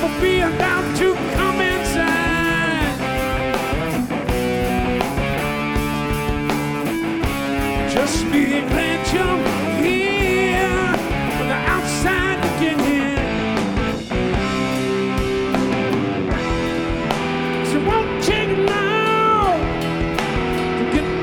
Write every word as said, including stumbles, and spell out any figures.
for being down to come inside. Just be glad.